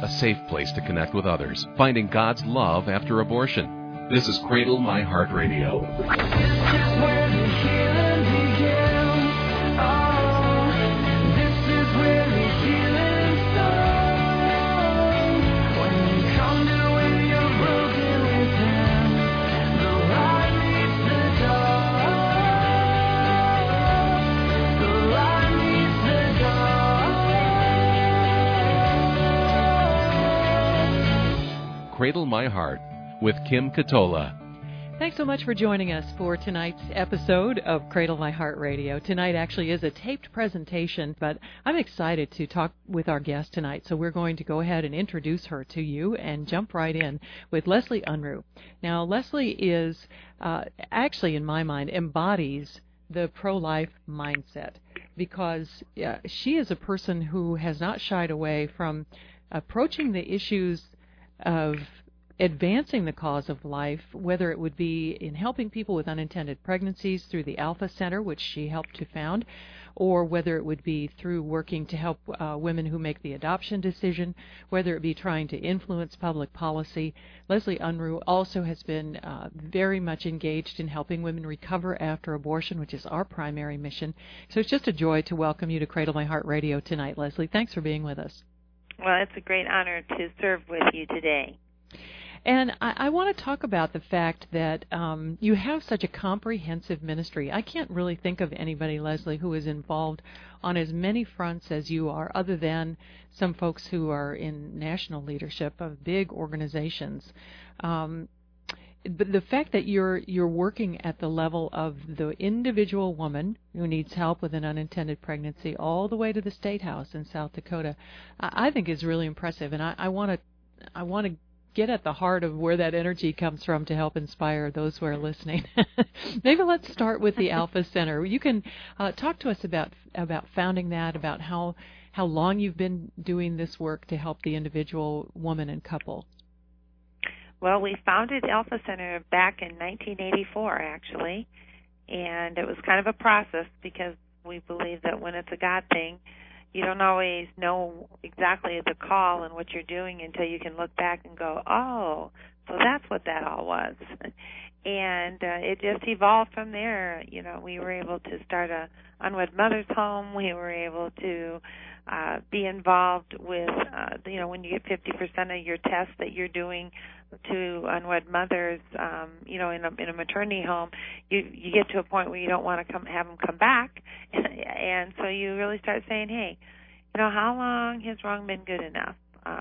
a safe place to connect with others, finding God's love after abortion. This is Cradle My Heart Radio. Cradle My Heart with Kim Katola. Thanks so much for joining us for tonight's episode of Cradle My Heart Radio. Tonight actually is a taped presentation, but I'm excited to talk with our guest tonight, so we're going to go ahead and introduce her to you and jump right in with Leslie Unruh. Now, Leslie is actually, in my mind, embodies the pro-life mindset because she is a person who has not shied away from approaching the issues of advancing the cause of life, whether it would be in helping people with unintended pregnancies through the Alpha Center, which she helped to found, or whether it would be through working to help women who make the adoption decision, whether it be trying to influence public policy. Leslie Unruh also has been very much engaged in helping women recover after abortion, which is our primary mission. So it's just a joy to welcome you to Cradle My Heart Radio tonight, Leslie. Thanks for being with us. Well, it's a great honor to serve with you today. And I want to talk about the fact that you have such a comprehensive ministry. I can't really think of anybody, Leslie, who is involved on as many fronts as you are, other than some folks who are in national leadership of big organizations. But the fact that you're working at the level of the individual woman who needs help with an unintended pregnancy all the way to the State House in South Dakota, I think is really impressive. And I want to get at the heart of where that energy comes from to help inspire those who are listening. Maybe let's start with the Alpha Center. You can talk to us about founding that, about how long you've been doing this work to help the individual woman and couple. Well, we founded Alpha Center back in 1984, actually, and it was kind of a process because we believe that when it's a God thing, you don't always know exactly the call and what you're doing until you can look back and go, oh, so that's what that all was. And it just evolved from there. You know, we were able to start a unwed mother's home. We were able to be involved with, when you get 50% of your tests that you're doing to unwed mothers, in a maternity home, you get to a point where you don't want to have them come back, and so you really start saying, hey, how long has wrong been good enough?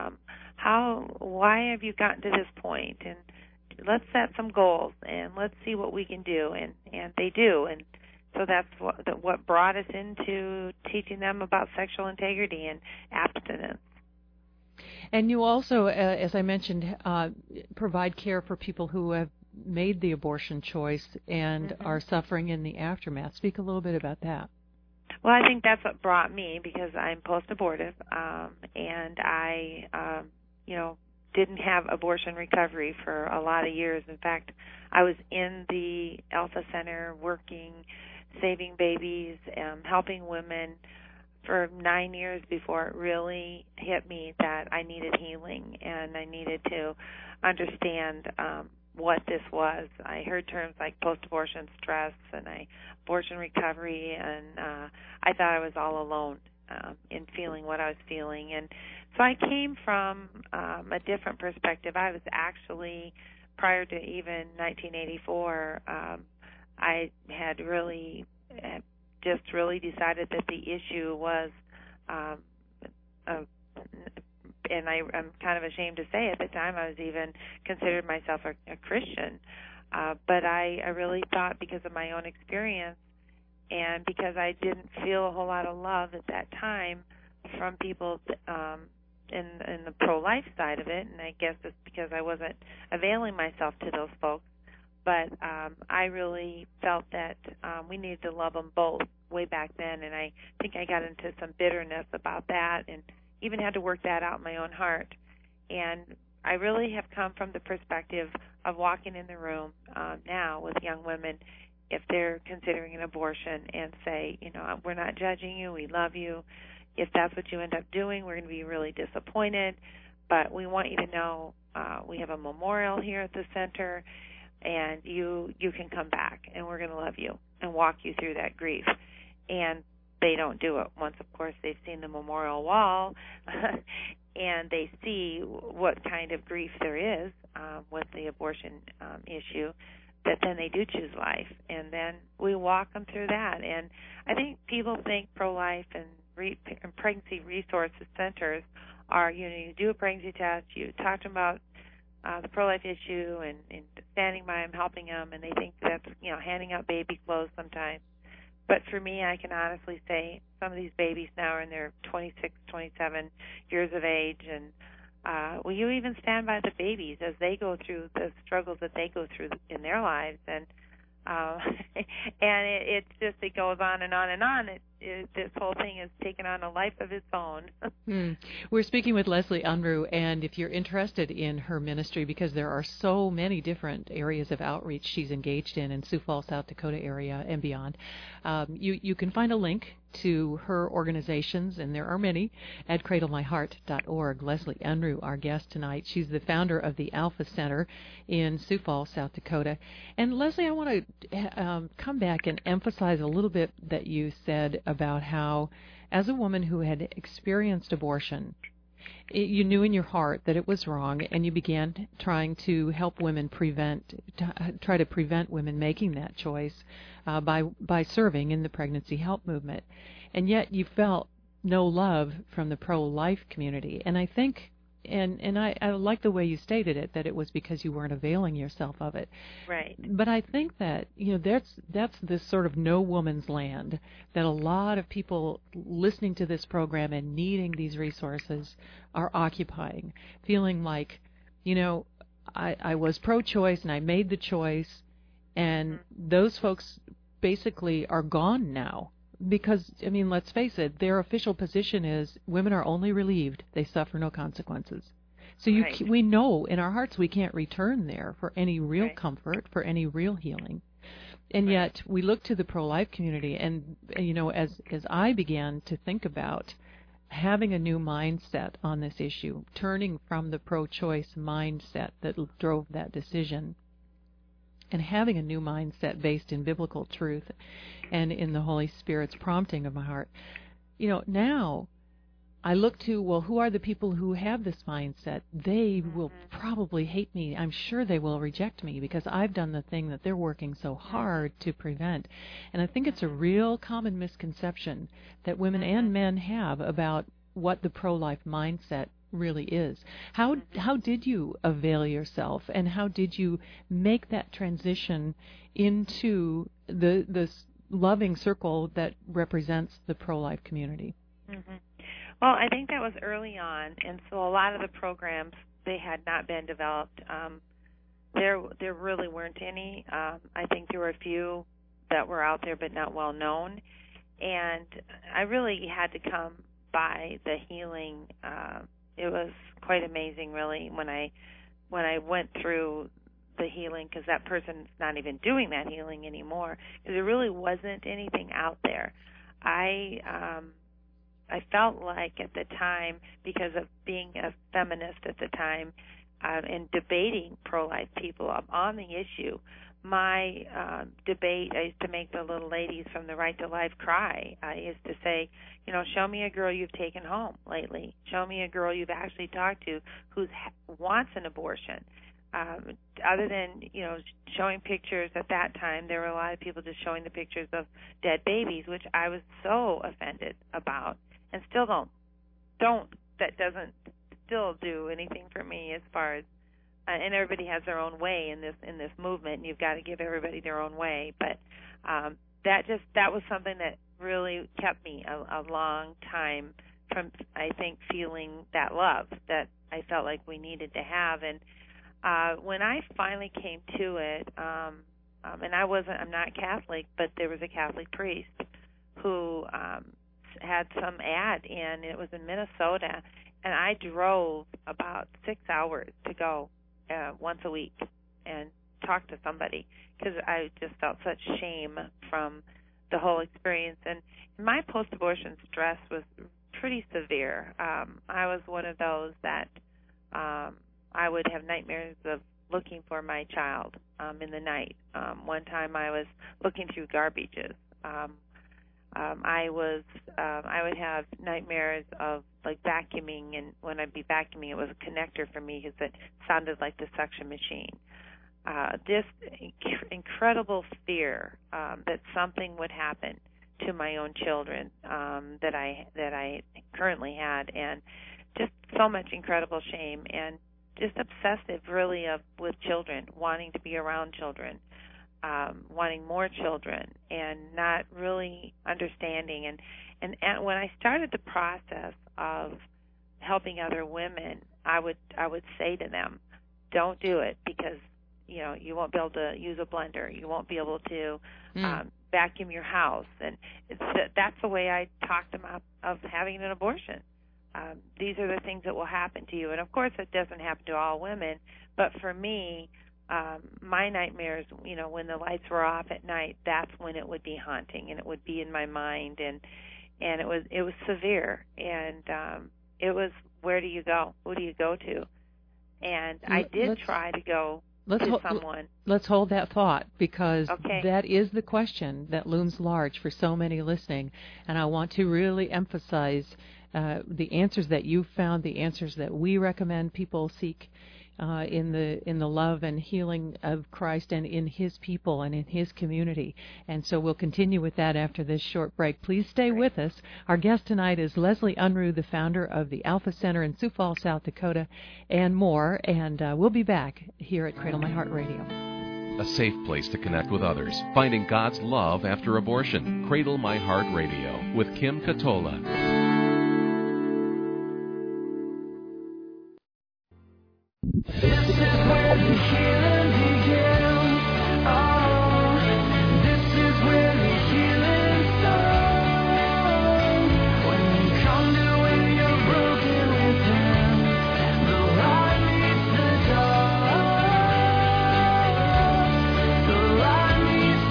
Why have you gotten to this point? And let's set some goals and let's see what we can do, and they do, and so that's what brought us into teaching them about sexual integrity and abstinence. And you also, as I mentioned, provide care for people who have made the abortion choice and are suffering in the aftermath. Speak a little bit about that. Well, I think that's what brought me, because I'm post-abortive, and I, didn't have abortion recovery for a lot of years. In fact, I was in the Alpha Center working, saving babies, helping women for 9 years before it really hit me that I needed healing and I needed to understand what this was. I heard terms like post-abortion stress and abortion recovery, and I thought I was all alone in feeling what I was feeling. And so I came from a different perspective. I was actually, prior to even 1984, I had really decided that the issue was, and I'm kind of ashamed to say at the time I was even considered myself a Christian, but I really thought, because of my own experience and because I didn't feel a whole lot of love at that time from people in the pro-life side of it, and I guess it's because I wasn't availing myself to those folks, but I really felt that we needed to love them both way back then, and I think I got into some bitterness about that and even had to work that out in my own heart. And I really have come from the perspective of walking in the room now with young women if they're considering an abortion and say, we're not judging you, we love you. If that's what you end up doing, we're going to be really disappointed, but we want you to know we have a memorial here at the center, and you can come back, and we're going to love you and walk you through that grief. And they don't do it. Once, of course, they've seen the memorial wall and they see what kind of grief there is with the abortion issue, that then they do choose life. And then we walk them through that. And I think people think pro-life and pregnancy resources centers are, you do a pregnancy test, you talk to them about the pro-life issue and standing by them, helping them, and they think that's, handing out baby clothes sometimes. But for me, I can honestly say some of these babies now are in their 26, 27 years of age, and will you even stand by the babies as they go through the struggles that they go through in their lives? And it's just, it goes on and on and on. This whole thing has taken on a life of its own. We're speaking with Leslie Unruh, and if you're interested in her ministry, because there are so many different areas of outreach she's engaged in Sioux Falls, South Dakota area and beyond, you can find a link to her organizations, and there are many, at cradlemyheart.org. Leslie Unruh, our guest tonight. She's the founder of the Alpha Center in Sioux Falls, South Dakota. And Leslie, I want to come back and emphasize a little bit that you said about how, as a woman who had experienced abortion, you knew in your heart that it was wrong, and you began trying to help women try to prevent women making that choice by serving in the pregnancy help movement. And yet you felt no love from the pro-life community. And I think, and I like the way you stated it, that it was because you weren't availing yourself of it. Right. But I think that, that's this sort of no woman's land that a lot of people listening to this program and needing these resources are occupying, feeling like, I was pro-choice and I made the choice, and those folks basically are gone now. Because, let's face it, their official position is women are only relieved, they suffer no consequences. So we know in our hearts we can't return there for any real comfort, for any real healing. And yet we look to the pro-life community, and, as I began to think about having a new mindset on this issue, turning from the pro-choice mindset that drove that decision, and having a new mindset based in biblical truth and in the Holy Spirit's prompting of my heart. Now I look to, who are the people who have this mindset? They will probably hate me. I'm sure they will reject me because I've done the thing that they're working so hard to prevent. And I think it's a real common misconception that women and men have about what the pro-life mindset really is. How did you avail yourself, and how did you make that transition into the loving circle that represents the pro-life community? Mm-hmm. Well, I think that was early on, and so a lot of the programs, they had not been developed. There really weren't any. I think there were a few that were out there but not well known, and I really had to come by the healing. It was quite amazing, really, when I went through the healing, because that person's not even doing that healing anymore, because there really wasn't anything out there. I felt like at the time, because of being a feminist at the time and debating pro-life people on the issue, my debate, I used to make the little ladies from the Right to Life cry. I used to say, show me a girl you've taken home lately. Show me a girl you've actually talked to who wants an abortion. Other than, showing pictures at that time, there were a lot of people just showing the pictures of dead babies, which I was so offended about, and still that doesn't still do anything for me as far as, and everybody has their own way in this movement, and you've got to give everybody their own way. But that was something that really kept me a long time from, I think, feeling that love that I felt like we needed to have. And when I finally came to it, and I'm not Catholic, but there was a Catholic priest who had some ad in. It was in Minnesota, and I drove about 6 hours to go once a week and talk to somebody, because I just felt such shame from the whole experience. And my post-abortion stress was pretty severe. I was one of those that I would have nightmares of looking for my child in the night. One time I was looking through garbages. I would have nightmares of like vacuuming, and when I'd be vacuuming, it was a connector for me because it sounded like the suction machine. Just incredible fear that something would happen to my own children that I currently had, and just so much incredible shame, and just obsessive really with children, wanting to be around children, wanting more children, and not really understanding. And when I started the process of helping other women, I would say to them, don't do it, because you won't be able to use a blender, you won't be able to vacuum your house, and that's the way I talked them up of having an abortion. These are the things that will happen to you, and of course it doesn't happen to all women, but for me, my nightmares, when the lights were off at night, that's when it would be haunting, and it would be in my mind, and it was severe, and it was, where do you go? Who do you go to? And I did try to go to someone. Let's hold that thought, because that is the question that looms large for so many listening, and I want to really emphasize the answers that you've found, the answers that we recommend people seek in the love and healing of Christ and in His people and in His community. And so we'll continue with that after this short break. Please stay with us. Our guest tonight is Leslie Unruh, the founder of the Alpha Center in Sioux Falls, South Dakota, and more. And we'll be back here at Cradle My Heart Radio. A safe place to connect with others. Finding God's love after abortion. Cradle My Heart Radio with Kim Katola. This is where the healing begins. Oh, this is where the healing starts. When you come to where you're broken within, the light meets the dark. The light meets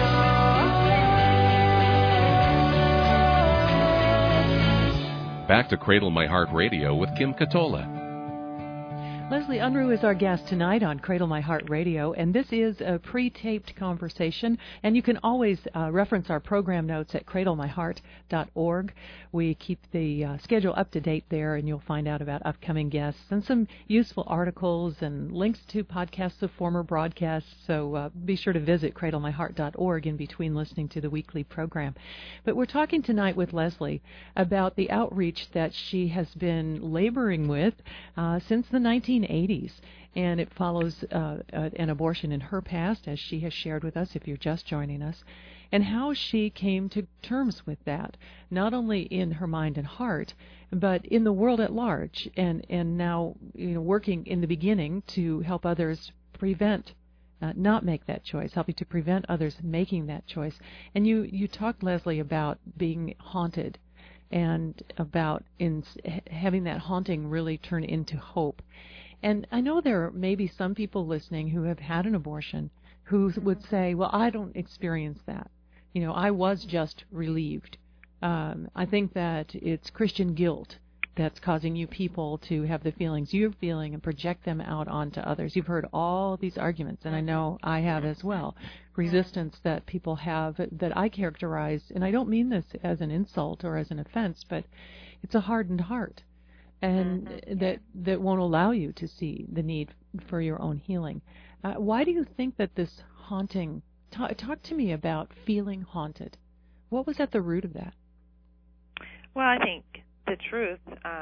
the dark. Back to Cradle My Heart Radio with Kim Katola. Leslie Unruh is our guest tonight on Cradle My Heart Radio, and this is a pre-taped conversation, and you can always reference our program notes at cradlemyheart.org. We keep the schedule up to date there, and you'll find out about upcoming guests and some useful articles and links to podcasts of former broadcasts, so be sure to visit cradlemyheart.org in between listening to the weekly program. But we're talking tonight with Leslie about the outreach that she has been laboring with since the 1980s, and it follows an abortion in her past, as she has shared with us if you're just joining us, and how she came to terms with that, not only in her mind and heart, but in the world at large, and now working in the beginning to help others prevent not make that choice, helping to prevent others making that choice. And you talked, Leslie, about being haunted and about having that haunting really turn into hope. And I know there may be some people listening who have had an abortion who would say, well, I don't experience that. I was just relieved. I think that it's Christian guilt that's causing you people to have the feelings you're feeling and project them out onto others. You've heard all these arguments, and I know I have as well. Resistance that people have that I characterize, and I don't mean this as an insult or as an offense, but it's a hardened heart, and that won't allow you to see the need for your own healing. Why do you think that this haunting, talk to me about feeling haunted. What was at the root of that? Well, I think the truth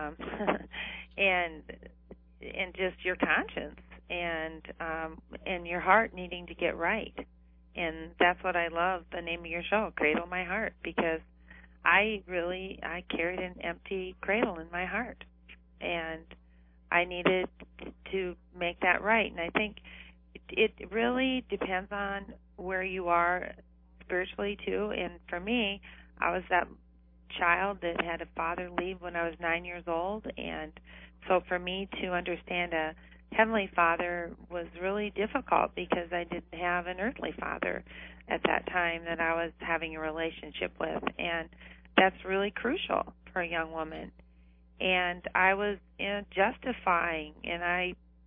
and just your conscience and your heart needing to get right. And that's what I love, the name of your show, Cradle My Heart, because I carried an empty cradle in my heart, and I needed to make that right. And I think it really depends on where you are spiritually, too. And for me, I was that child that had a father leave when I was 9 years old, and so for me to understand a Heavenly Father was really difficult because I didn't have an earthly father at that time that I was having a relationship with, and that's really crucial for a young woman. And I was justifying, and I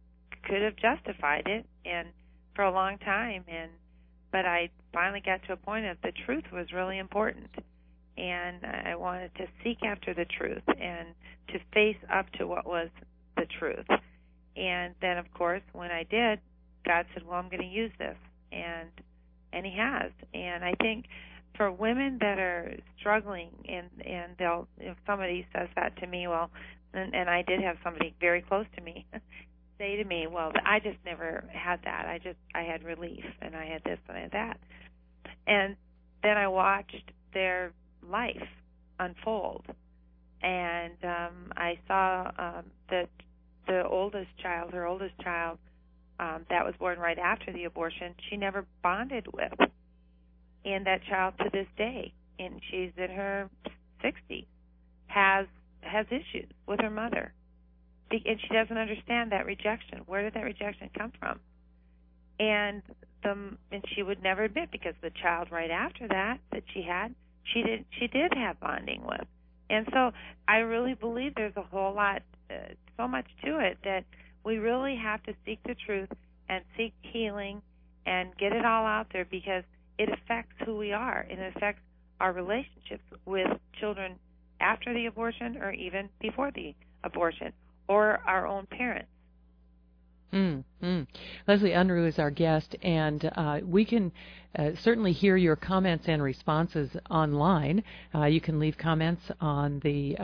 could have justified it, and for a long time, but I finally got to a point of the truth was really important, and I wanted to seek after the truth and to face up to what was the truth. And then, of course, when I did, God said, well, I'm going to use this, and He has. And I think for women that are struggling, and they'll, if somebody says that to me, well, and I did have somebody very close to me say to me, well, I just never had that. I had relief, and I had this and I had that. And then I watched their life unfold, and I saw that her oldest child, that was born right after the abortion, she never bonded with. And that child to this day, and she's in her 60s, has issues with her mother. And she doesn't understand that rejection. Where did that rejection come from? And she would never admit, because the child right after that she did have bonding with. And so I really believe there's a whole lot, so much to it, that we really have to seek the truth and seek healing and get it all out there, because it affects who we are, and it affects our relationships with children after the abortion or even before the abortion, or our own parents. Leslie Unruh is our guest, and we can certainly hear your comments and responses online. You can leave comments on the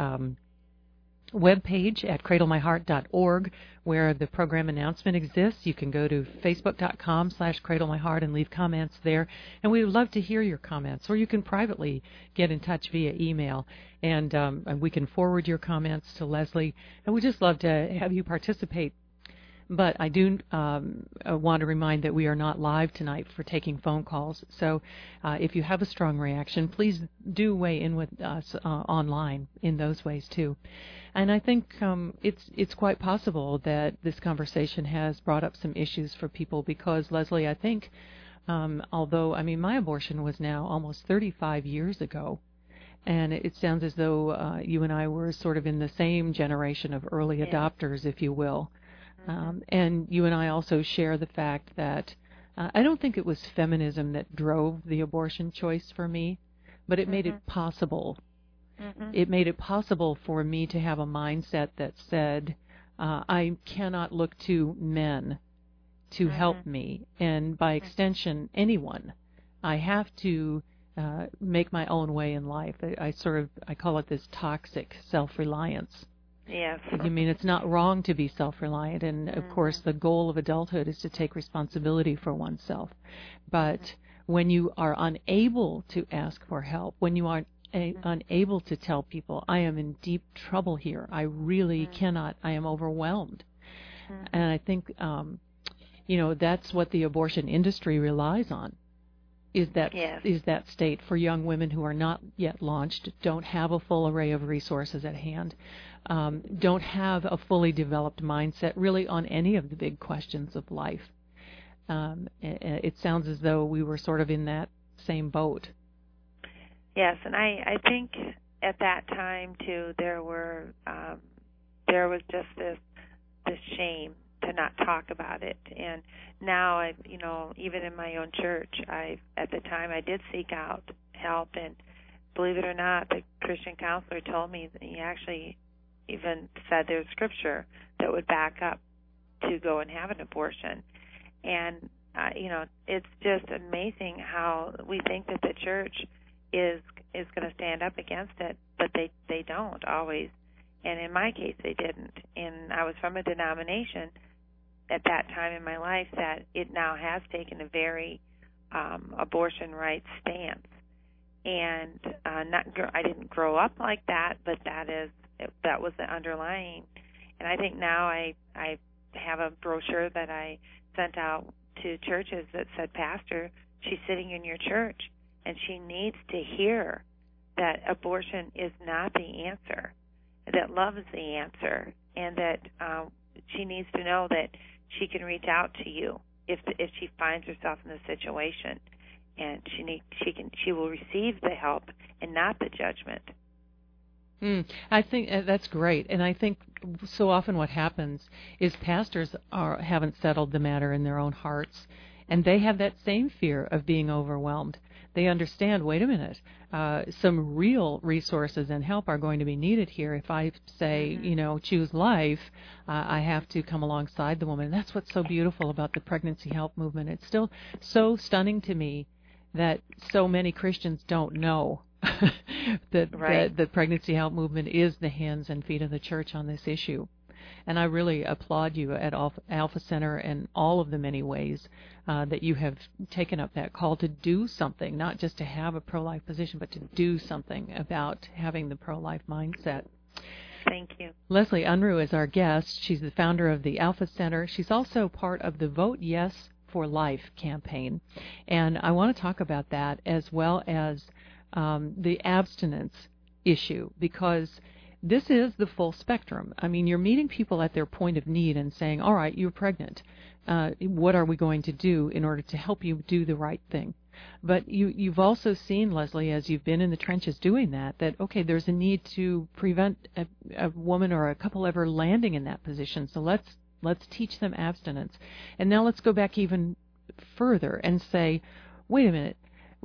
webpage at cradlemyheart.org, where the program announcement exists. You can go to facebook.com/cradlemyheart and leave comments there. And we would love to hear your comments, or you can privately get in touch via email, and we can forward your comments to Leslie. And we just love to have you participate. But I do want to remind that we are not live tonight for taking phone calls. So if you have a strong reaction, please do weigh in with us online in those ways too. And I think it's quite possible that this conversation has brought up some issues for people, because, Leslie, I think, although, I mean, my abortion was now almost 35 years ago, and it sounds as though you and I were sort of in the same generation of early adopters, if you will. And you and I also share the fact that I don't think it was feminism that drove the abortion choice for me, but it made it possible. It made it possible for me to have a mindset that said, I cannot look to men to help me, and by extension, anyone. I have to make my own way in life. I call it this toxic self-reliance. Yes. You mean it's not wrong to be self-reliant, and of course the goal of adulthood is to take responsibility for oneself. But when you are unable to ask for help, when you are unable to tell people, I am in deep trouble here, I really cannot, I am overwhelmed. And I think, that's what the abortion industry relies on. Is that state for young women who are not yet launched, don't have a full array of resources at hand, don't have a fully developed mindset really on any of the big questions of life. It sounds as though we were sort of in that same boat. Yes, and I think at that time too there was just this shame to not talk about it. And now even in my own church, at the time I did seek out help, and believe it or not, the Christian counselor told me that he actually even said there's scripture that would back up to go and have an abortion. And it's just amazing how we think that the church is going to stand up against it, but they don't always. And in my case, they didn't. And I was from a denomination at that time in my life that it now has taken a very abortion rights stance. And I didn't grow up like that, but that was the underlying. And I think now I have a brochure that I sent out to churches that said, Pastor, she's sitting in your church, and she needs to hear that abortion is not the answer, that love is the answer, and that she needs to know that she can reach out to you if she finds herself in this situation, and she will receive the help and not the judgment. I think that's great, and I think so often what happens is pastors haven't settled the matter in their own hearts, and they have that same fear of being overwhelmed. They understand, wait a minute, some real resources and help are going to be needed here. If I say, choose life, I have to come alongside the woman. And that's what's so beautiful about the pregnancy help movement. It's still so stunning to me that so many Christians don't know that the pregnancy help movement is the hands and feet of the church on this issue. And I really applaud you at Alpha Center and all of the many ways that you have taken up that call to do something, not just to have a pro-life position, but to do something about having the pro-life mindset. Thank you. Leslie Unruh is our guest. She's the founder of the Alpha Center. She's also part of the Vote Yes for Life campaign. And I want to talk about that as well as the abstinence issue, because this is the full spectrum. I mean, you're meeting people at their point of need and saying, all right, you're pregnant. What are we going to do in order to help you do the right thing? But you've also seen, Leslie, as you've been in the trenches doing that, okay, there's a need to prevent a woman or a couple ever landing in that position. So let's teach them abstinence. And now let's go back even further and say, wait a minute,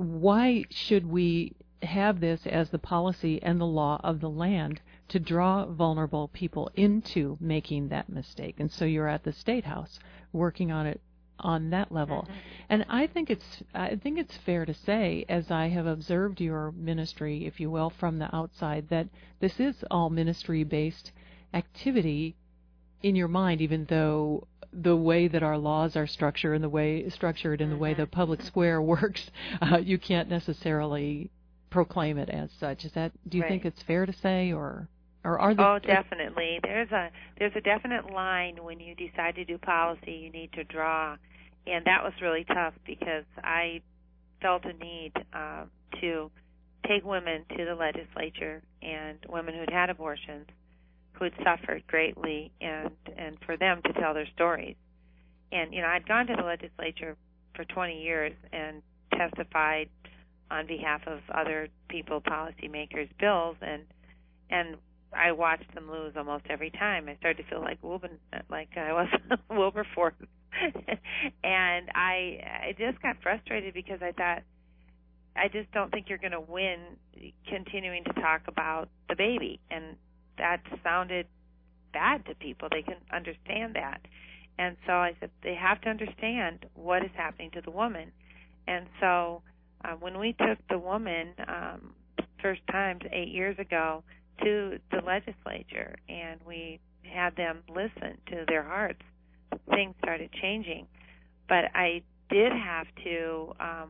why should we have this as the policy and the law of the land to draw vulnerable people into making that mistake? And so you're at the State House working on it on that level. Mm-hmm. And I think it's fair to say, as I have observed your ministry, if you will, from the outside, that this is all ministry-based activity in your mind, even though the way that our laws are structured and the way the public square works, you can't necessarily proclaim it as such. Do you think it's fair to say, or are there? Oh, definitely. There's a definite line when you decide to do policy you need to draw, and that was really tough because I felt a need to take women to the legislature, and women who'd had abortions, who had suffered greatly, and for them to tell their stories. And I'd gone to the legislature for 20 years and testified on behalf of other people, policymakers, bills, and I watched them lose almost every time. I started to feel like I was Wilberforce, and I just got frustrated because I thought, I just don't think you're going to win continuing to talk about the baby, and that sounded bad to people. They can understand that. And so I said, they have to understand what is happening to the woman. And so when we took the woman first time 8 years ago to the legislature and we had them listen to their hearts, things started changing. But I did have to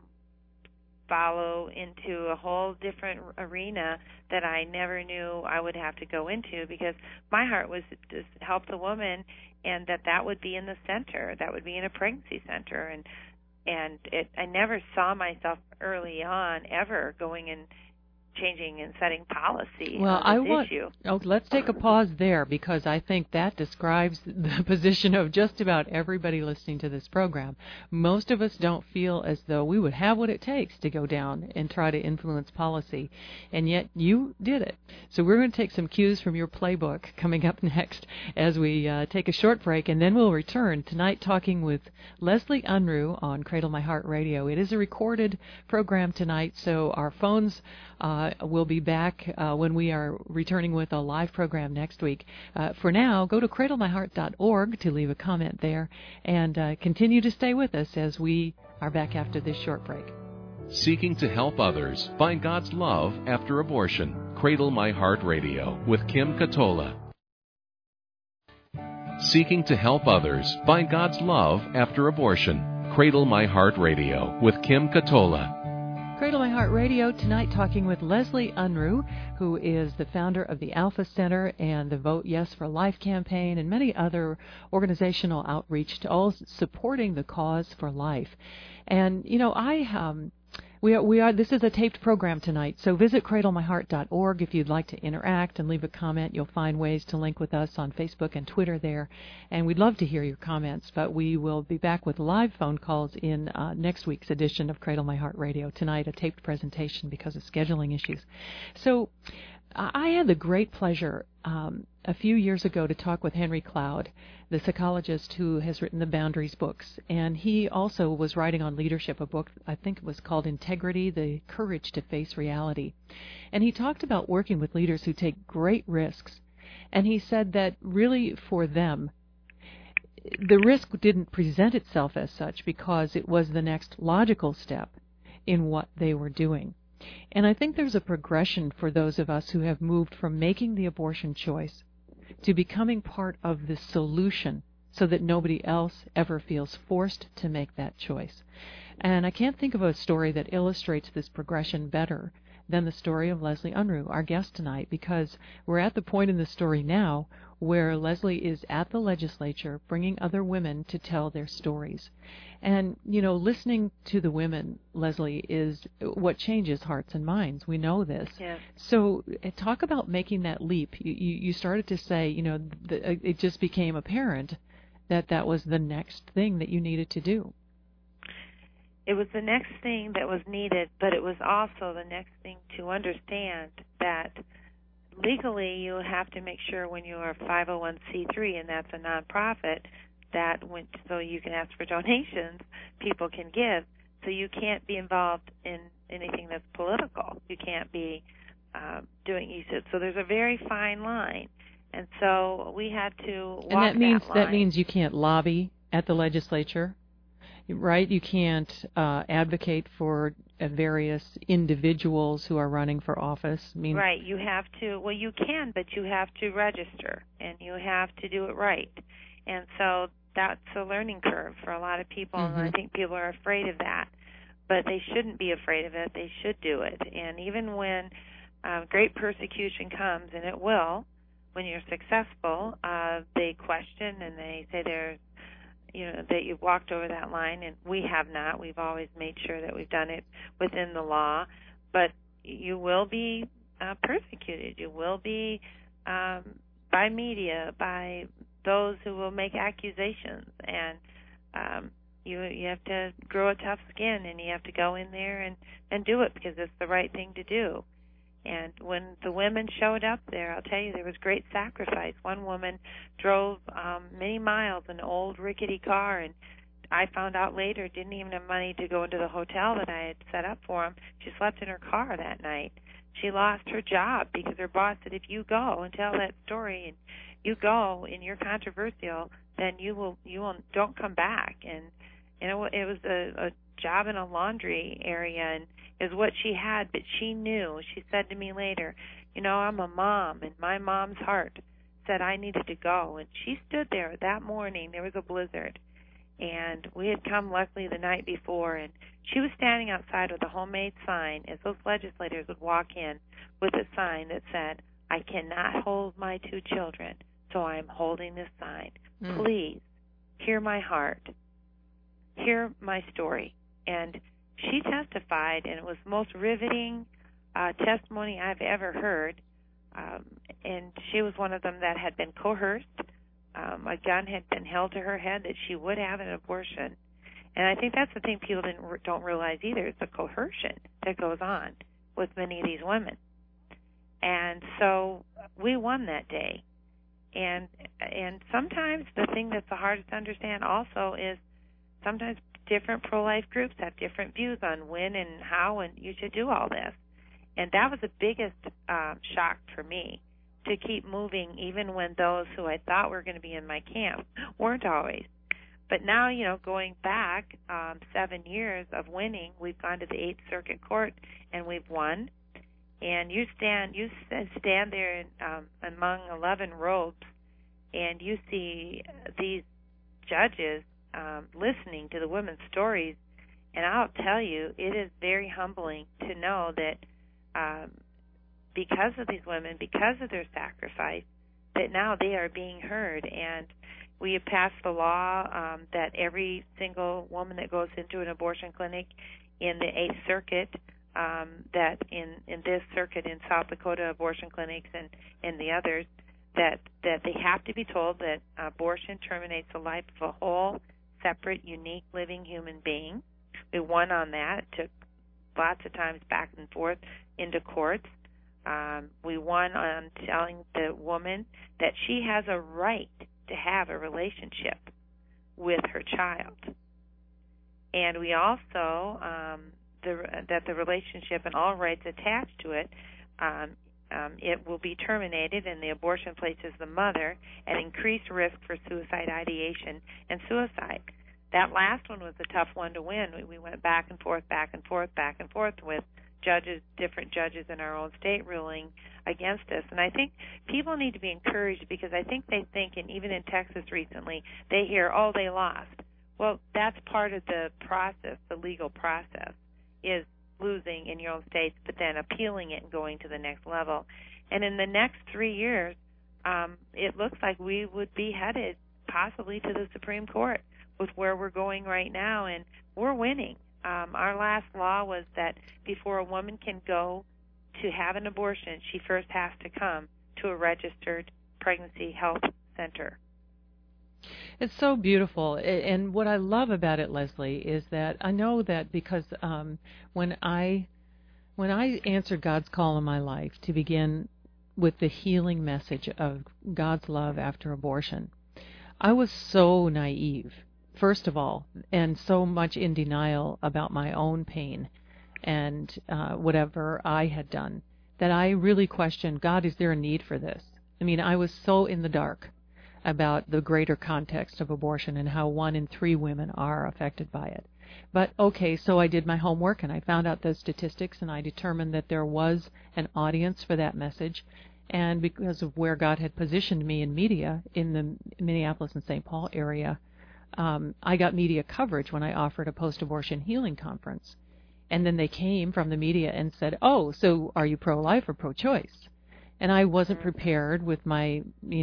follow into a whole different arena that I never knew I would have to go into, because my heart was to help the woman, and that would be in the center, that would be in a pregnancy center, and I never saw myself early on ever going and changing and setting policy on this issue. Let's take a pause there, because I think that describes the position of just about everybody listening to this program. Most of us don't feel as though we would have what it takes to go down and try to influence policy, and yet you did it. So we're going to take some cues from your playbook coming up next as we take a short break, and then we'll return tonight talking with Leslie Unruh on Cradle My Heart Radio. It is a recorded program tonight, so our phones will be back when we are returning with a live program next week. For now, go to cradlemyheart.org to leave a comment there, and continue to stay with us as we are back after this short break. Seeking to help others find God's love after abortion. Cradle My Heart Radio with Kim Katola. Seeking to help others find God's love after abortion. Cradle My Heart Radio with Kim Katola. Cradle My Heart Radio tonight talking with Leslie Unruh, who is the founder of the Alpha Center and the Vote Yes for Life campaign and many other organizational outreach to all supporting the cause for life. And, this is a taped program tonight, so visit cradlemyheart.org if you'd like to interact and leave a comment. You'll find ways to link with us on Facebook and Twitter there, and we'd love to hear your comments, but we will be back with live phone calls in next week's edition of Cradle My Heart Radio. Tonight, a taped presentation because of scheduling issues. So I had the great pleasure a few years ago to talk with Henry Cloud, the psychologist who has written the Boundaries books. And he also was writing on leadership, a book I think it was called Integrity, The Courage to Face Reality. And he talked about working with leaders who take great risks. And he said that really for them, the risk didn't present itself as such because it was the next logical step in what they were doing. And I think there's a progression for those of us who have moved from making the abortion choice to becoming part of the solution so that nobody else ever feels forced to make that choice. And I can't think of a story that illustrates this progression better than the story of Leslie Unruh, our guest tonight, because we're at the point in the story now where Leslie is at the legislature bringing other women to tell their stories. And, you know, listening to the women, Leslie, is what changes hearts and minds. We know this. Yeah. So talk about making that leap. You started to say, you know, it just became apparent that that was the next thing that you needed to do. It was the next thing that was needed, but it was also the next thing to understand that legally you have to make sure when you are a 501c3, and that's a nonprofit, that so you can ask for donations, people can give. So you can't be involved in anything that's political. You can't be so there's a very fine line. And so we had to walk that line. That means you can't lobby at the legislature, right? You can't advocate for various individuals who are running for office. Right. You have to. Well, you can, but you have to register, and you have to do it right. And so that's a learning curve for a lot of people, and I think people are afraid of that. But they shouldn't be afraid of it. They should do it. And even when great persecution comes, and it will, when you're successful, they question and they say that you've walked over that line, and we have not. We've always made sure that we've done it within the law. But you will be persecuted. You will be by media, by those who will make accusations, and you have to grow a tough skin, and you have to go in there and do it because it's the right thing to do. And when the women showed up there, I'll tell you, there was great sacrifice. One woman drove many miles in an old rickety car, and I found out later didn't even have money to go into the hotel that I had set up for them. She slept in her car that night. She lost her job because her boss said, if you go and tell that story and you go and you're controversial, then you don't come back. And it was a job in a laundry area, and is what she had, but she knew. She said to me later, I'm a mom, and my mom's heart said I needed to go. And she stood there that morning. There was a blizzard, and we had come luckily the night before, and she was standing outside with a homemade sign as those legislators would walk in with a sign that said, I cannot hold my 2 children, so I'm holding this sign. Please, hear my heart. Hear my story. And she testified, and it was the most riveting testimony I've ever heard. And she was one of them that had been coerced. A gun had been held to her head that she would have an abortion. And I think that's the thing people don't realize either, is the coercion that goes on with many of these women. And so we won that day. And sometimes the thing that's the hardest to understand also is sometimes different pro-life groups have different views on when and how and you should do all this. And that was the biggest shock for me, to keep moving even when those who I thought were going to be in my camp weren't always. But now, going back 7 years of winning, we've gone to the 8th Circuit Court and we've won. And you stand there among 11 robes, and you see these judges listening to the women's stories, and I'll tell you, it is very humbling to know that because of these women, because of their sacrifice, that now they are being heard. And we have passed the law that every single woman that goes into an abortion clinic in the 8th Circuit, that in this circuit in South Dakota, abortion clinics and the others, that they have to be told that abortion terminates the life of a whole, separate, unique, living human being. We won on that. It took lots of times back and forth into courts. We won on telling the woman that she has a right to have a relationship with her child. And we also, that the relationship and all rights attached to it, it will be terminated, and the abortion places the mother at increased risk for suicide ideation and suicide. That last one was a tough one to win. We went back and forth with judges, different judges in our own state ruling against us. And I think people need to be encouraged, because I think they think, and even in Texas recently, they hear, oh, they lost. Well, that's part of the process, the legal process, is losing in your own states, but then appealing it and going to the next level. And in the next 3 years, it looks like we would be headed possibly to the Supreme Court with where we're going right now, and we're winning. Our last law was that before a woman can go to have an abortion, she first has to come to a registered pregnancy health center. It's so beautiful. And what I love about it, Leslie, is that I know that because when I answered God's call in my life to begin with the healing message of God's love after abortion, I was so naive, first of all, and so much in denial about my own pain and whatever I had done, that I really questioned, God, is there a need for this? I mean, I was so in the dark about the greater context of abortion and how 1 in 3 women are affected by it. But, okay, so I did my homework, and I found out those statistics, and I determined that there was an audience for that message. And because of where God had positioned me in media in the Minneapolis and St. Paul area, I got media coverage when I offered a post-abortion healing conference. And then they came from the media and said, oh, so are you pro-life or pro-choice? And I wasn't prepared with my,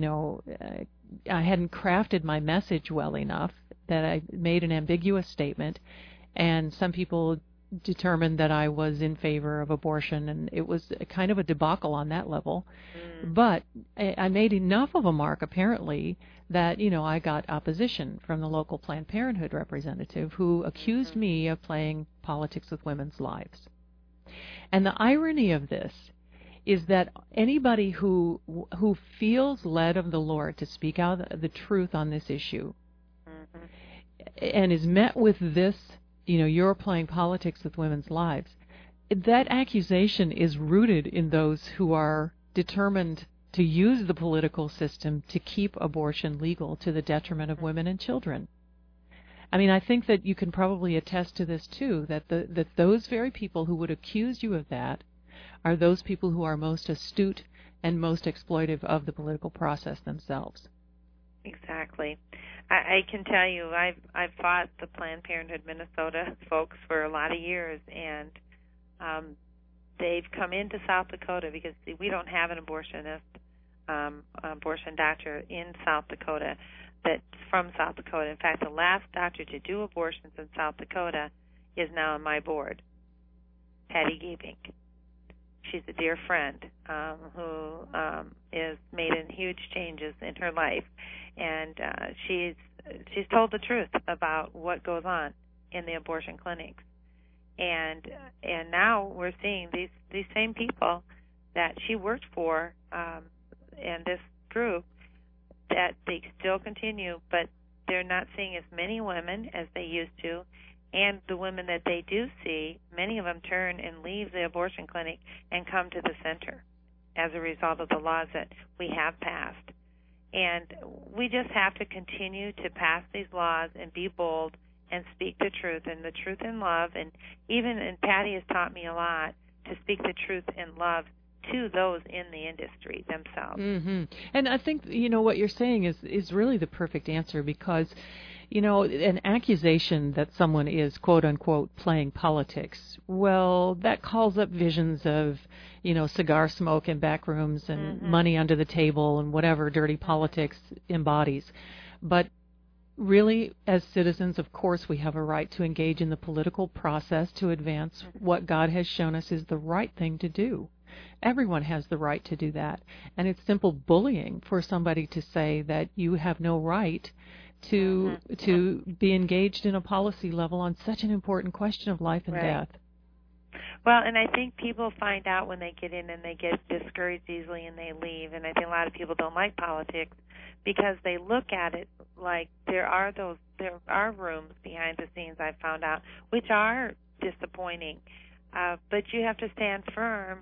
I hadn't crafted my message well enough, that I made an ambiguous statement, and some people determined that I was in favor of abortion, and it was kind of a debacle on that level. But I made enough of a mark, apparently, that, I got opposition from the local Planned Parenthood representative who accused me of playing politics with women's lives. And the irony of this is that anybody who feels led of the Lord to speak out the truth on this issue and is met with this, you're playing politics with women's lives, that accusation is rooted in those who are determined to use the political system to keep abortion legal to the detriment of women and children. I mean, I think that you can probably attest to this too, that that those very people who would accuse you of that are those people who are most astute and most exploitive of the political process themselves. Exactly. I can tell you, I've fought the Planned Parenthood Minnesota folks for a lot of years, and they've come into South Dakota because we don't have an abortion doctor in South Dakota that's from South Dakota. In fact, the last doctor to do abortions in South Dakota is now on my board, Patty Giebink. She's a dear friend who has made huge changes in her life, and she's told the truth about what goes on in the abortion clinics. And now we're seeing these same people that she worked for and this group, that they still continue, but they're not seeing as many women as they used to. And the women that they do see, many of them turn and leave the abortion clinic and come to the center as a result of the laws that we have passed. And we just have to continue to pass these laws and be bold and speak the truth, and the truth in love. And Patty has taught me a lot to speak the truth in love to those in the industry themselves. Mm-hmm. And I think, what you're saying is really the perfect answer, because an accusation that someone is, quote unquote, playing politics, well, that calls up visions of, cigar smoke in back rooms and money under the table and whatever dirty politics embodies. But really, as citizens, of course, we have a right to engage in the political process to advance what God has shown us is the right thing to do. Everyone has the right to do that. And it's simple bullying for somebody to say that you have no right to be engaged in a policy level on such an important question of life and death. Well, and I think people find out when they get in and they get discouraged easily and they leave. And I think a lot of people don't like politics because they look at it like there are rooms behind the scenes, I've found out, which are disappointing. But you have to stand firm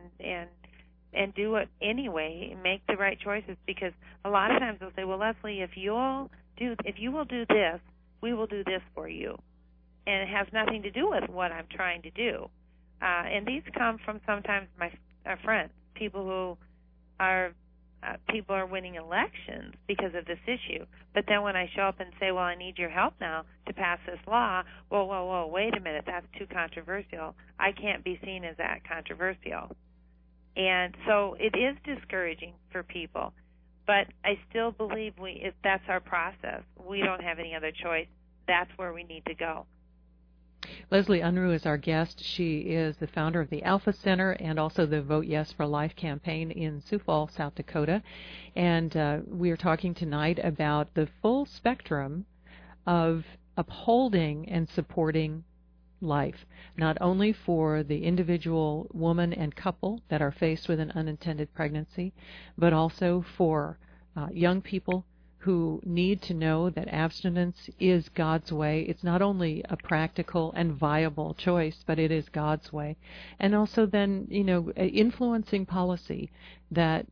and do it anyway, make the right choices, because a lot of times they'll say, well, Leslie, if you will do this, we will do this for you. And it has nothing to do with what I'm trying to do. And these come from sometimes my friends, people who are winning elections because of this issue. But then when I show up and say, well, I need your help now to pass this law, whoa, wait a minute, that's too controversial. I can't be seen as that controversial. And so it is discouraging for people. But I still believe if that's our process. We don't have any other choice. That's where we need to go. Leslie Unruh is our guest. She is the founder of the Alpha Center and also the Vote Yes for Life campaign in Sioux Falls, South Dakota. And we are talking tonight about the full spectrum of upholding and supporting life, not only for the individual woman and couple that are faced with an unintended pregnancy, but also for young people who need to know that abstinence is God's way. It's not only a practical and viable choice, but it is God's way. And also then, influencing policy that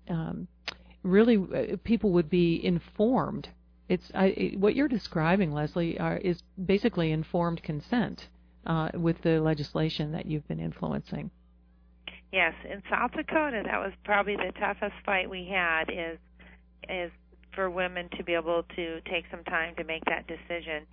really people would be informed. What you're describing, Leslie, is basically informed consent with the legislation that you've been influencing. Yes, in South Dakota, that was probably the toughest fight we had is for women to be able to take some time to make that decision,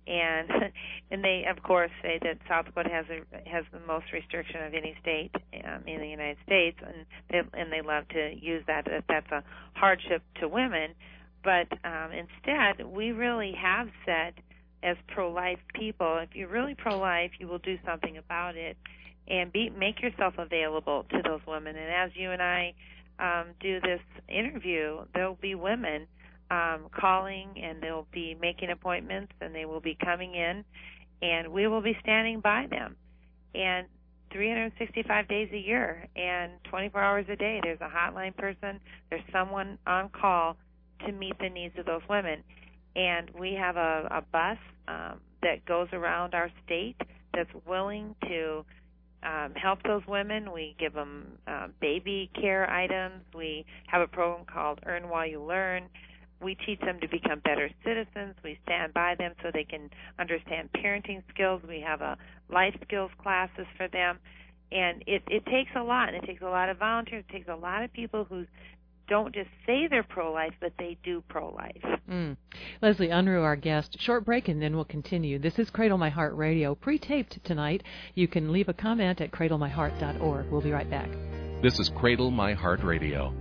and they of course say that South Dakota has the most restriction of any state in the United States, and they love to use that that's a hardship to women, but instead we really have said as pro-life people, if you're really pro-life, you will do something about it, and make yourself available to those women. And as you and I do this interview, there'll be women calling, and they'll be making appointments, and they will be coming in, and we will be standing by them. And 365 days a year and 24 hours a day, there's a hotline person, there's someone on call to meet the needs of those women. And we have a bus that goes around our state that's willing to help those women. We give them baby care items. We have a program called Earn While You Learn. We teach them to become better citizens. We stand by them so they can understand parenting skills. We have life skills classes for them. And it takes a lot. It takes a lot of volunteers. It takes a lot of people who don't just say they're pro-life, but they do pro-life. Leslie Unruh, our guest. Short break, and then we'll continue. This is Cradle My Heart Radio, pre-taped tonight. You can leave a comment at cradlemyheart.org. We'll be right back. This is Cradle My Heart Radio.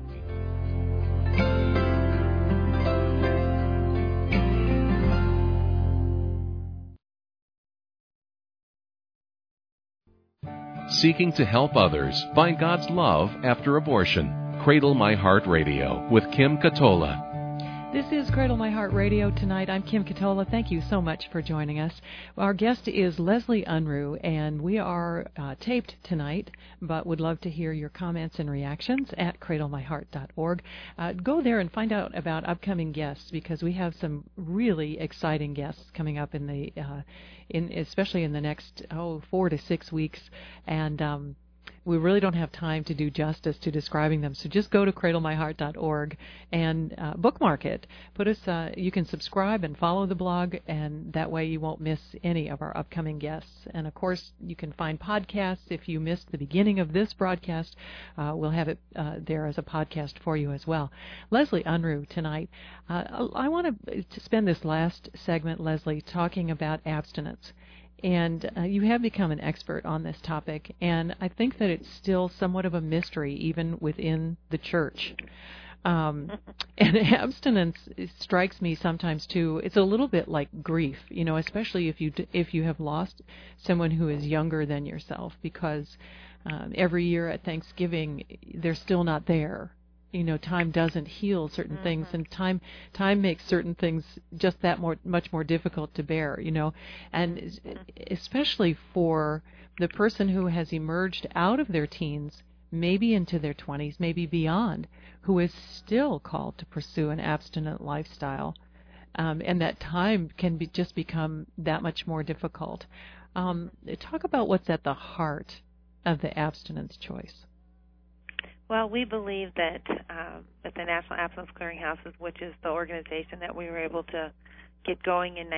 Seeking to help others find God's love after abortion. Cradle My Heart Radio with Kim Katola. This is Cradle My Heart Radio tonight. I'm Kim Katola. Thank you so much for joining us. Our guest is Leslie Unruh, and we are taped tonight, but would love to hear your comments and reactions at cradlemyheart.org. Go there and find out about upcoming guests, because we have some really exciting guests coming up especially in the next 4 to 6 weeks, and we really don't have time to do justice to describing them. So just go to cradlemyheart.org and bookmark it. You can subscribe and follow the blog, and that way you won't miss any of our upcoming guests. And of course, you can find podcasts. If you missed the beginning of this broadcast, we'll have it there as a podcast for you as well. Leslie Unruh tonight. I want to spend this last segment, Leslie, talking about abstinence. And you have become an expert on this topic, and I think that it's still somewhat of a mystery even within the church. And abstinence strikes me sometimes too. It's a little bit like grief, especially if you have lost someone who is younger than yourself, because every year at Thanksgiving they're still not there. time doesn't heal certain things, and time makes certain things just that much more difficult to bear, and especially for the person who has emerged out of their teens, maybe into their 20s, maybe beyond, who is still called to pursue an abstinent lifestyle, and that time can just become that much more difficult. Talk about what's at the heart of the abstinence choice. Well, we believe that at the National Abstinence Clearinghouses, which is the organization that we were able to get going in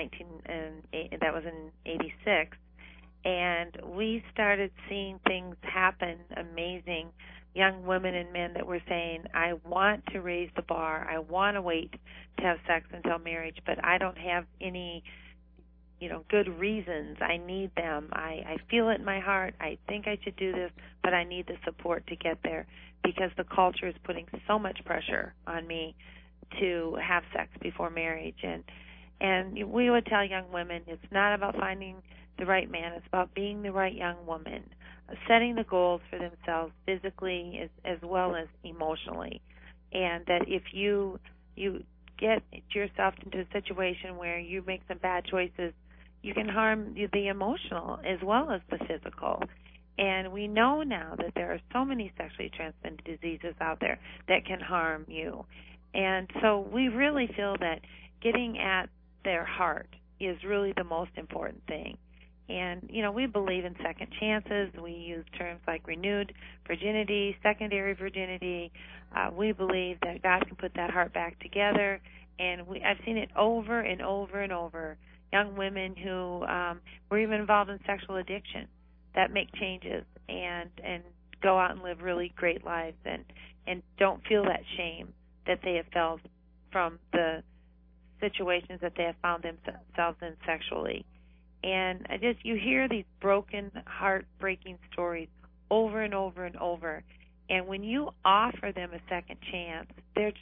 86, and we started seeing things happen, amazing young women and men that were saying, I want to raise the bar, I want to wait to have sex until marriage, but I don't have any good reasons. I need them. I feel it in my heart. I think I should do this, but I need the support to get there because the culture is putting so much pressure on me to have sex before marriage. And we would tell young women it's not about finding the right man. It's about being the right young woman, setting the goals for themselves physically as well as emotionally. And that if you get yourself into a situation where you make some bad choices, you can harm the emotional as well as the physical. And we know now that there are so many sexually transmitted diseases out there that can harm you. And so we really feel that getting at their heart is really the most important thing. And, we believe in second chances. We use terms like renewed virginity, secondary virginity. We believe that God can put that heart back together. And I've seen it over and over and over. Young women who were even involved in sexual addiction that make changes and go out and live really great lives and don't feel that shame that they have felt from the situations that they have found themselves in sexually. And you hear these broken, heartbreaking stories over and over and over. And when you offer them a second chance, they're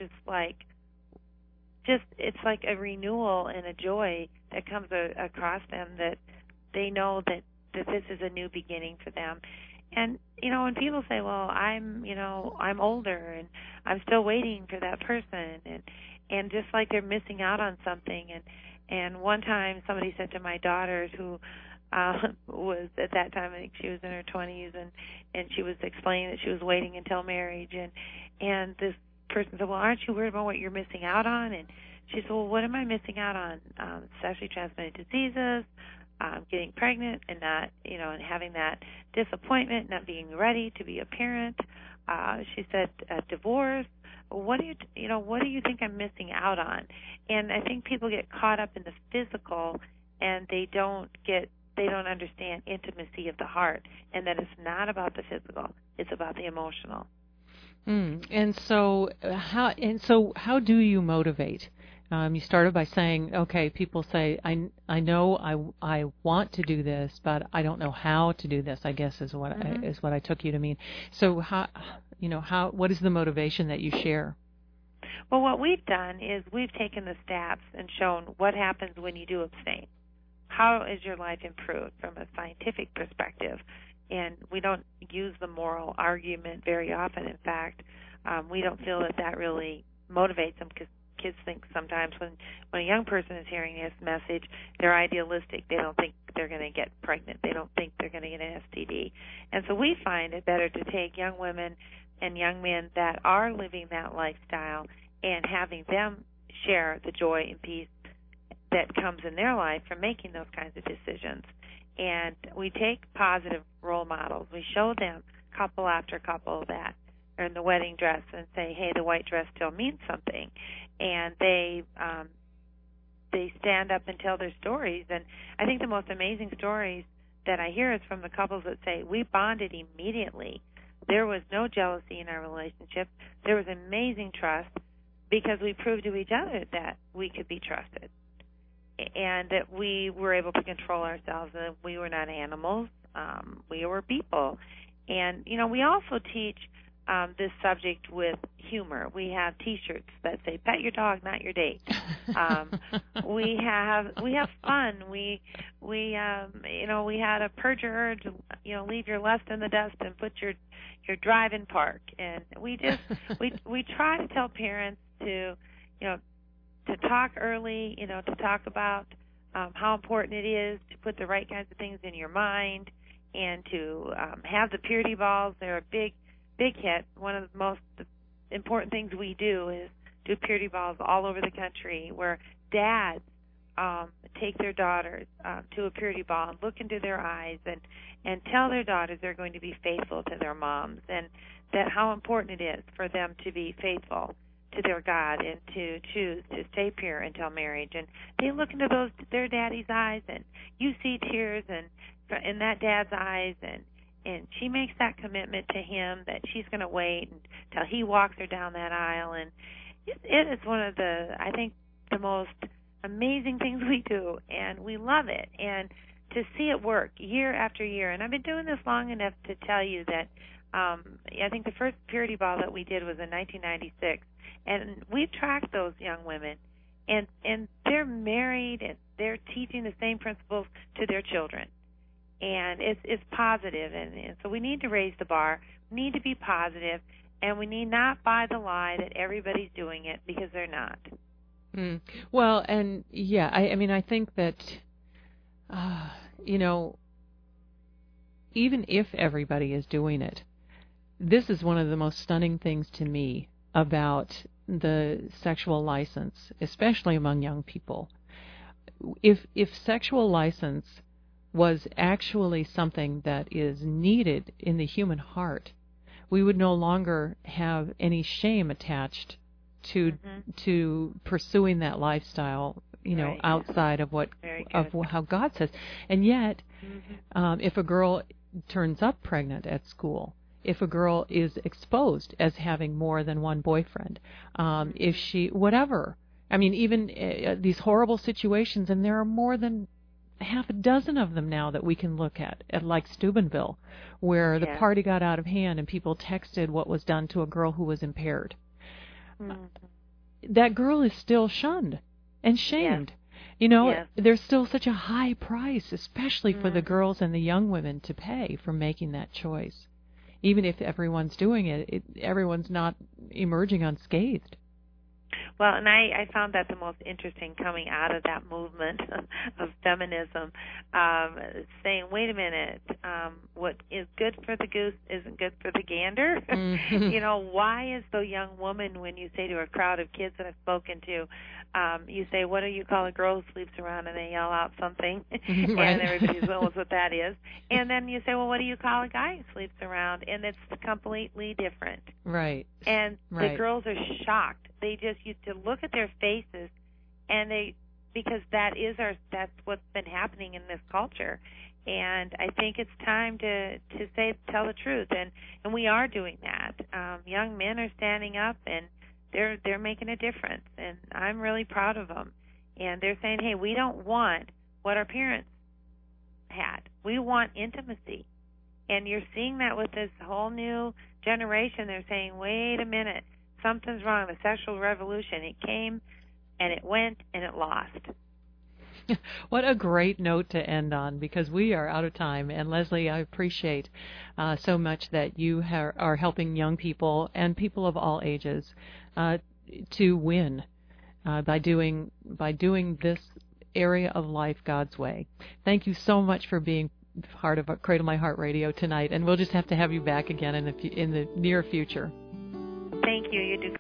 it's like a renewal and a joy that comes across them, that they know that this is a new beginning for them. And, when people say, well, I'm older and I'm still waiting for that person, and just like they're missing out on something. And one time somebody said to my daughters, who was at that time, I think she was in her 20s, and she was explaining that she was waiting until marriage, and this person said, well, aren't you worried about what you're missing out on? And she said, well, what am I missing out on? Sexually transmitted diseases, getting pregnant and not, and having that disappointment, not being ready to be a parent. She said, divorce. What do you think I'm missing out on? And I think people get caught up in the physical, and they don't understand intimacy of the heart, and that it's not about the physical, it's about the emotional. And so how do you motivate? You started by saying, okay, people say, I know I want to do this, but I don't know how to do this, I guess is what I took you to mean. So what is the motivation that you share? Well, what we've done is we've taken the stats and shown what happens when you do abstain. How is your life improved from a scientific perspective? And we don't use the moral argument very often. In fact, we don't feel that really motivates them, because kids think sometimes when a young person is hearing this message, they're idealistic. They don't think they're going to get pregnant. They don't think they're going to get an STD. And so we find it better to take young women and young men that are living that lifestyle and having them share the joy and peace that comes in their life from making those kinds of decisions. And we take positive role models. We show them couple after couple that are in the wedding dress and say, hey, the white dress still means something. And they stand up and tell their stories. And I think the most amazing stories that I hear is from the couples that say, we bonded immediately. There was no jealousy in our relationship. There was amazing trust because we proved to each other that we could be trusted and that we were able to control ourselves, and we were not animals. We were people. And, we also teach this subject with humor. We have T-shirts that say "Pet your dog, not your date." We have fun. We had a purge your urge. Leave your lust in the dust and put your drive in park. And we try to tell parents to talk early. To talk about how important it is to put the right kinds of things in your mind, and to have the purity balls. They're a big hit. One of the most important things we do is do purity balls all over the country, where dads take their daughters to a purity ball and look into their eyes and tell their daughters they're going to be faithful to their moms, and that how important it is for them to be faithful to their God and to choose to stay pure until marriage. And they look into their daddy's eyes, and you see tears in that dad's eyes, and she makes that commitment to him that she's going to wait until he walks her down that aisle. And it is one of I think, the most amazing things we do, and we love it. And to see it work year after year, and I've been doing this long enough to tell you that I think the first purity ball that we did was in 1996, and we've tracked those young women, and they're married, and they're teaching the same principles to their children. And it's positive, and so we need to raise the bar. We need to be positive, and we need not buy the lie that everybody's doing it, because they're not. Well, and yeah, I mean, I think that, even if everybody is doing it, this is one of the most stunning things to me about the sexual license, especially among young people. If sexual license was actually something that is needed in the human heart, we would no longer have any shame attached to pursuing that lifestyle, Right, outside of how God says. And yet, if a girl turns up pregnant at school, if a girl is exposed as having more than one boyfriend, if she, whatever, I mean, even these horrible situations, and there are more than half a dozen of them now that we can look at like Steubenville, where the party got out of hand and people texted what was done to a girl who was impaired. That girl is still shunned and shamed. There's still such a high price, especially for the girls and the young women, to pay for making that choice. Even if everyone's doing it, everyone's not emerging unscathed. Well, and I found that the most interesting coming out of that movement of feminism, saying, wait a minute, what is good for the goose isn't good for the gander. Why is the young woman, when you say to a crowd of kids that I've spoken to, you say, what do you call a girl who sleeps around, and they yell out something, and everybody knows what that is. And then you say, well, what do you call a guy who sleeps around? And it's completely different. Right. And the girls are shocked. They just used to look at their faces, and because that's what's been happening in this culture. And I think it's time to tell the truth, and we are doing that. Young men are standing up, and they're making a difference, and I'm really proud of them. And they're saying, hey, we don't want what our parents had. We want intimacy. And you're seeing that with this whole new generation. They're saying, wait a minute, something's wrong. The sexual revolution, it came and it went and it lost. What a great note to end on, because we are out of time. And Leslie, I appreciate so much that you are helping young people and people of all ages to win by doing this area of life God's way. Thank you so much for being part of Cradle My Heart Radio tonight, and we'll just have to have you back again in the near future. Thank you. You do